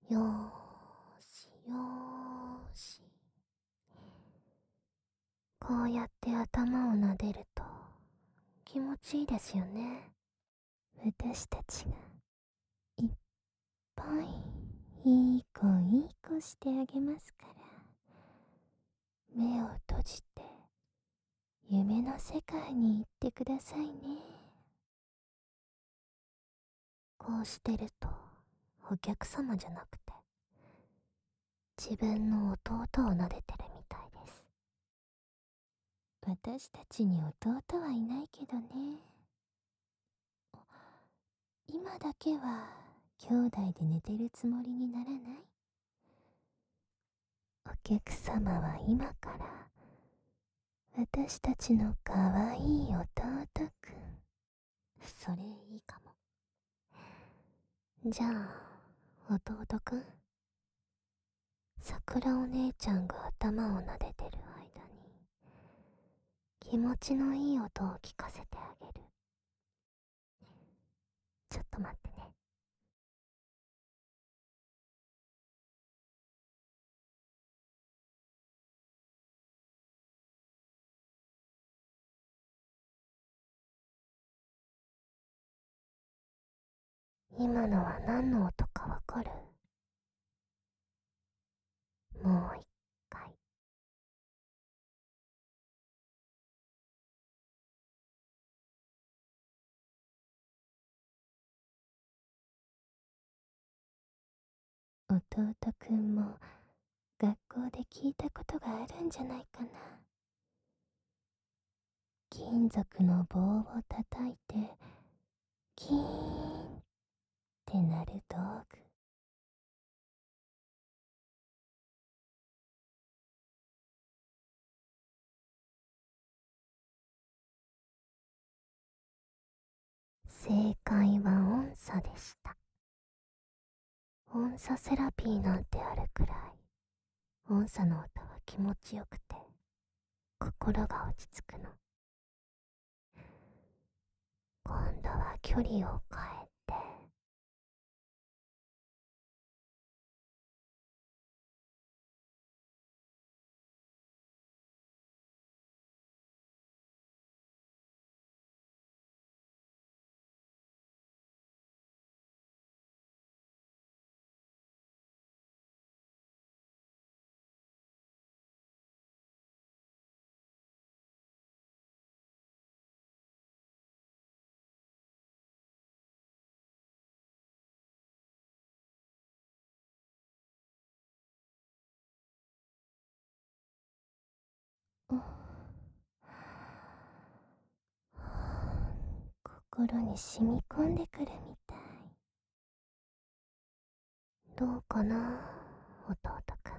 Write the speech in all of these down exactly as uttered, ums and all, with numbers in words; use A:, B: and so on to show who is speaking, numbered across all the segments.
A: よーしよーし。こうやって頭を撫でると気持ちいいですよね。私たちがいっぱいいい子いい子してあげますから。目を閉じて夢の世界に行ってくださいね。こうしてるとお客様じゃなくて自分の弟を撫でてるみたいです。私たちに弟はいないけどね。今だけは兄弟で寝てるつもりにならない？お客様は今から私たちのかわいい弟くん。それいいかも。じゃあ弟くん、桜お姉ちゃんが頭を撫でてる間に気持ちのいい音を聞かせてあげる。ちょっと待ってね。今のは何の音かわかる？もう一回。弟くんも学校で聞いたことがあるんじゃないかな。金属の棒を叩いてキーンって鳴る道具。正解は音叉でした。音叉セラピーなんてあるくらい音叉の音は気持ちよくて心が落ち着くの。今度は距離を変えて心に染み込んでくるみたい。どうかな、弟く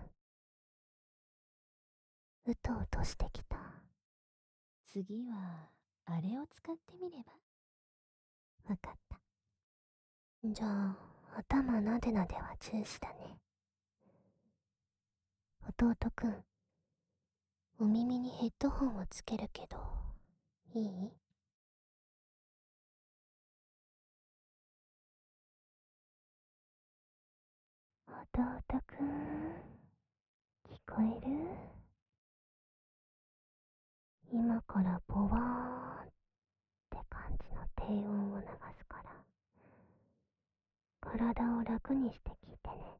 A: ん。うとうとしてきた。次はあれを使ってみれば？わかった。じゃあ頭なでなでは中止だね。弟くん、お耳にヘッドホンをつけるけどいい？弟くん、聞こえる？今からボワーンって感じの低音を流すから体を楽にして聞いてね。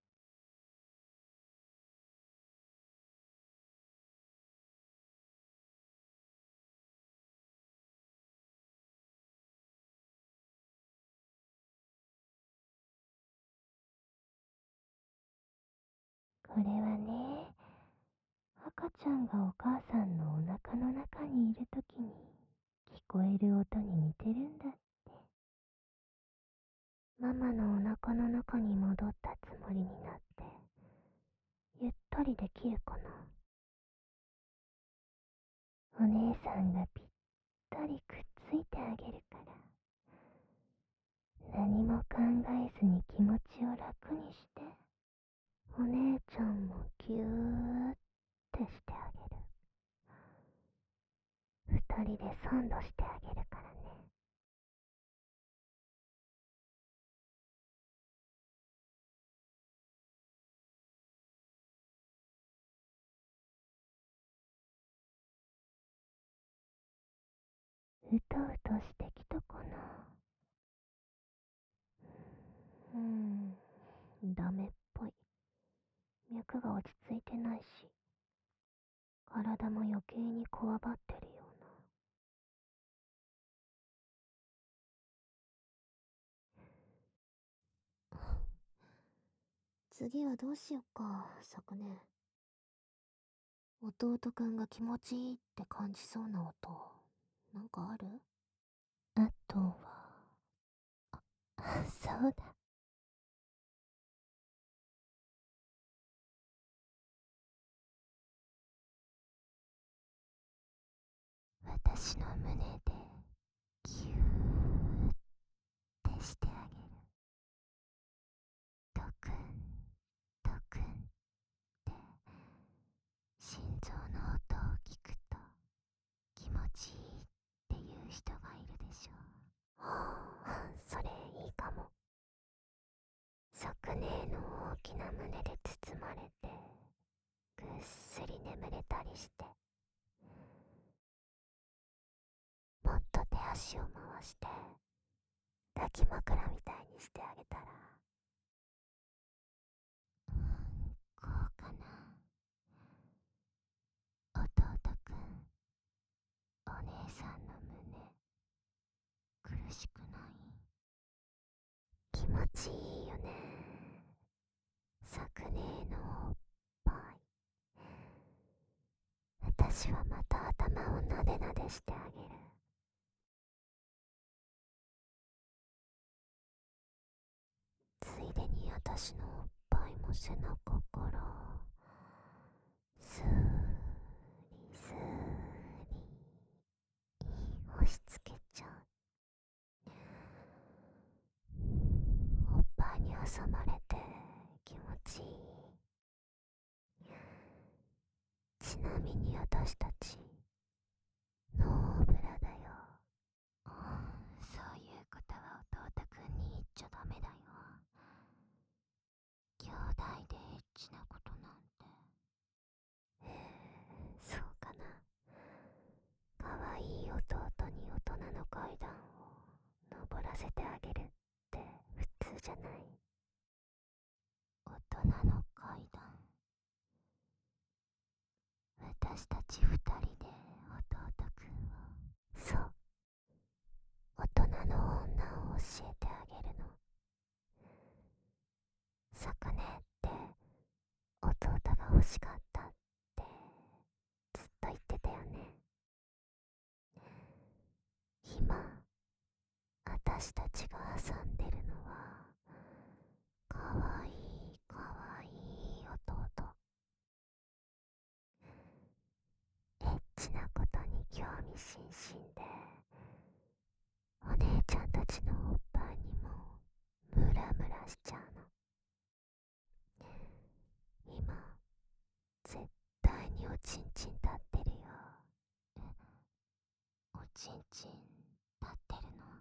A: これはね、赤ちゃんがお母さんのお腹の中にいるときに聞こえる音に似てるんだって。ママのお腹の中に戻ったつもりになってゆったりできるかな。お姉さんがぴったりくっついてあげるから、何も考えずに気持ちを楽にして、お姉ちゃんもぎゅーってしてあげる。二人でサンドしてあげるからね。 うとうとしてきたかな。うーん、ダメっぽい。脈が落ち着いてないし、体も余計にこわばってるような。次はどうしよっか、昨年。弟くんが気持ちいいって感じそうな音、なんかある？あとは、あ、そうだ。私の胸でギューってしてあげる。ドクンドクンって心臓の音を聞くと気持ちいいっていう人がいるでしょう。はあ、それいいかも。昨年の大きな胸で包まれてぐっすり眠れたりして、もっと手足を回して抱き枕みたいにしてあげたら、うーん、こうかな。弟くん、お姉さんの胸苦しくない？気持ちいいよね。昨年のおっぱい。私はまた頭をなでなでしてあげる。ついでに私のおっぱいも背中からスーリスーリ押し付けちゃう。おっぱいに挟まれて気持ちいい。ちなみに私たちノーブラだよ。そういうことは弟くんに言っちゃダメだよ。兄弟でエッチなことなんて。えー、そうかな。かわいい弟に大人の階段を登らせてあげるって普通じゃない？大人の階段。私たち二人で弟くんを。そう、大人の女を教えてあげるの。昨年って弟が欲しかったってずっと言ってたよね。今私たちが挟んでるのはかわいいかわいい弟。エッチなことに興味津々で、お姉ちゃんたちのおっぱいにもムラムラしちゃうの。今絶対におちんちん立ってるよ。え、おちんちん立ってるの？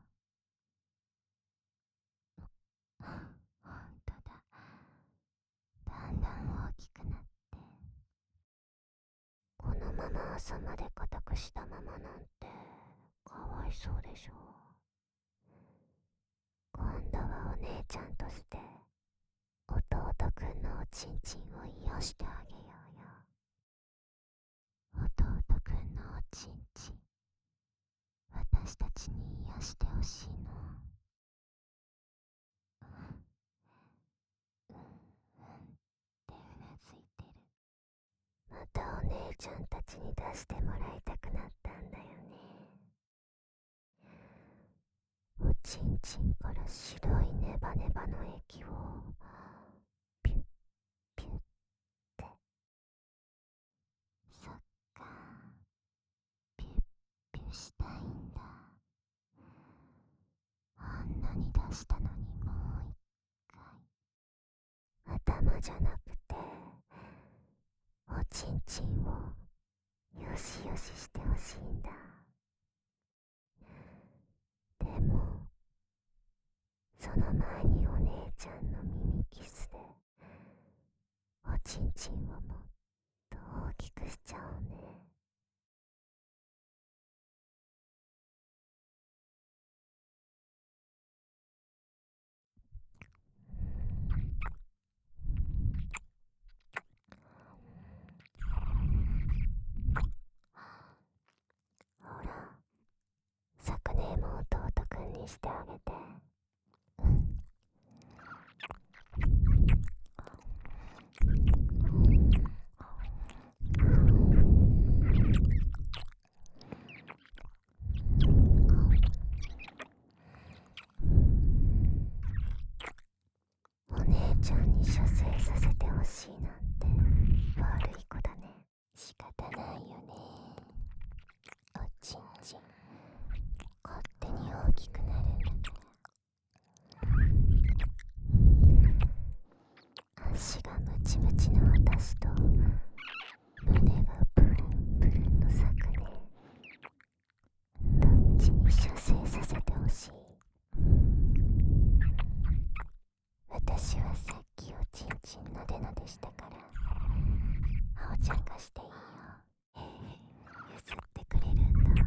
A: ほんとだ。だんだん大きくなって、このまま朝まで固くしたままなんてかわいそうでしょ。今度はお姉ちゃんとして弟くんのおちんちんを癒してあげようよ。弟くんのおちんちん、私たちに癒してほしいの。うん、うん、ってうなずいてる。またお姉ちゃんたちに出してもらいたくなったんだよね。おちんちんから白いネバネバの液をピュッピュッって。そっか、ピュッピュしたいんだ。あんなに出したのにもう一回。頭じゃなくておちんちんをよしよししてほしいんだ。でもその前にお姉ちゃんの耳キスでおちんちんをもっと大きくしちゃおうね。 してあげて。お姉ちゃんに射精させてほしいなんて悪い子だね。仕方ないよね。おちんちん勝手に大きくなるんだから。足がムチムチの私と胸がプルンプルンのサクね。どっちに射精させてほしい？私はさっきおちんちんなでなでしたから、あおちゃんがしていいよ。へへ、譲ってくれるんだ。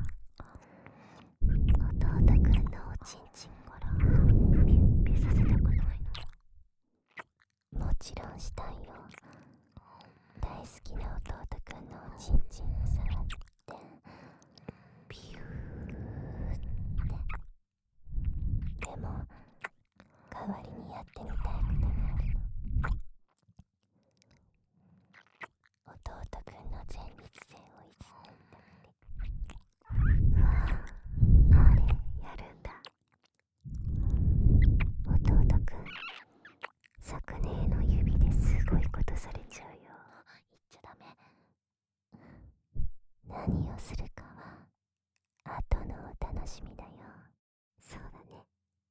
A: 弟くんのおちんちんからピュッピュさせたくないの？もちろんしたいよ。大好きな弟くんのおちんちんを触ってピューって。でも代わりにやってみたいことがあるの。弟くんの前立腺をいじってみて。うわぁ、あれやるんだ。弟くん、昨年の指ですごいことされちゃうよ。言っちゃダメ。何をするかは後のお楽しみだよ。そうだね。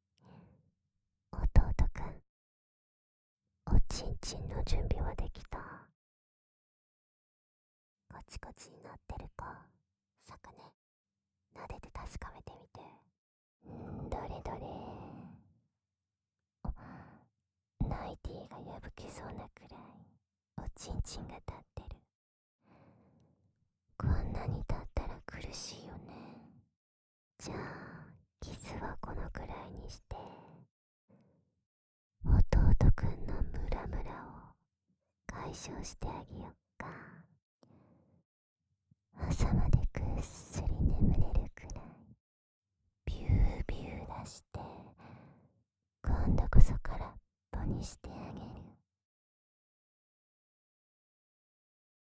A: 弟くん、おちんちんの準備はできた？コチコチになってるか、さくね。撫でて確かめてみて。んー、どれどれ。ナイティが破けそうなくらいおちんちんが立ってる。こんなに立ったら苦しいよね。じゃあキスはこのくらいにして弟くんのムラムラを解消してあげよっか。朝までぐっすり眠れるくらいビュービュー出して、今度こそ空っぽにして